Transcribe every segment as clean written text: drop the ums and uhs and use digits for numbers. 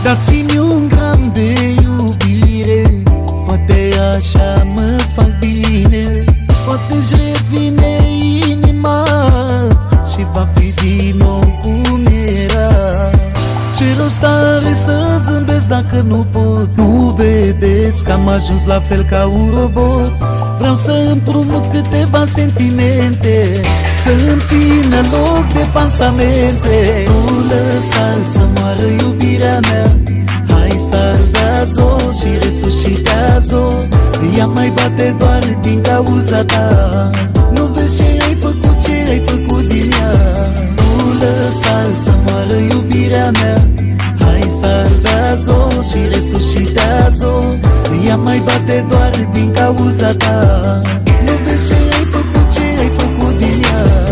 dați-mi un gram de iubire, poate așa mă fac bine, poate-și revine inima și va fi din nou cum era. Ce rost are să zâmbesc dacă nu pot? Nu vedeți că am ajuns la fel ca un robot? Vreau să împrumut câteva sentimente, să-mi țină loc de pansamente. Nu lăsa să moară iubirea mea, hai salvează-o și resuscitează-o. Ea mai bate doar din cauza ta. Nu vezi ce ai făcut, ce ai făcut din ea. Nu lăsa să moară iubirea mea, hai salvează-o și resuscitează-o. Ea mai bate doar din cauza ta. Nu vezi ce ai făcut, ce ai făcut din ea.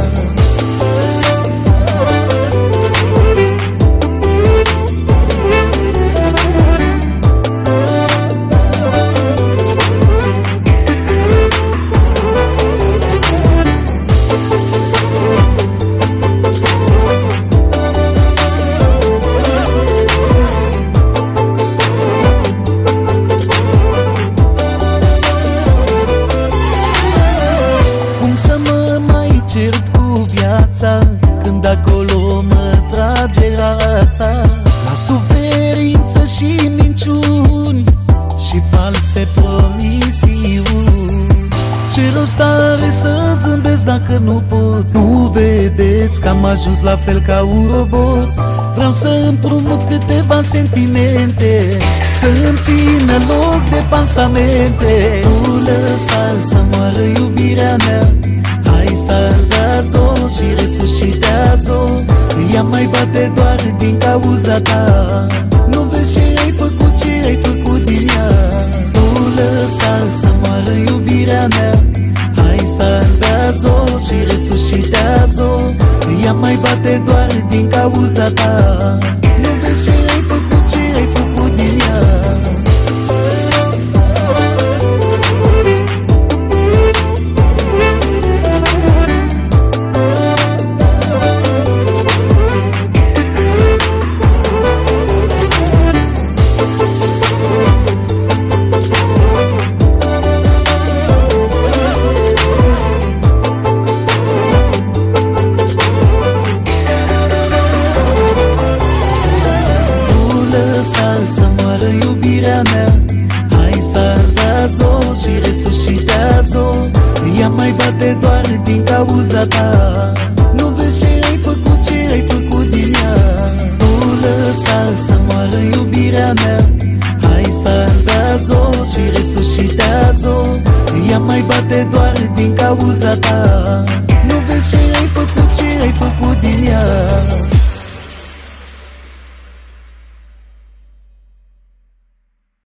Când acolo mă trage rața, la suferință și minciuni și false promisiuni. Ce rost are să zâmbesc dacă nu pot? Nu vedeți că am ajuns la fel ca un robot? Vreau să împrumut câteva sentimente, să-mi țină loc de pansamente. Nu lăsa să moară iubirea mea, hai salvează-o și resuscitează-o. Ea mai bate doar din cauza ta. Nu vezi ce ai făcut, ce ai făcut din ea. Nu lăsa să moară iubirea mea, hai salvează-o și resuscitează-o. Ea mai bate doar din cauza ta. Nu vezi ce ai făcut, ce ai făcut din ea. Să moară iubirea mea, hai salvează-o și resuscitează-o. Ea mai bate doar din cauza ta. Nu vezi ce ai făcut, ce ai făcut din ea. Nu lăsa să moară iubirea mea, hai salvează-o și resuscitează-o. Ea mai bate doar din cauza ta. Nu vezi ce ai făcut, ce ai făcut din ea.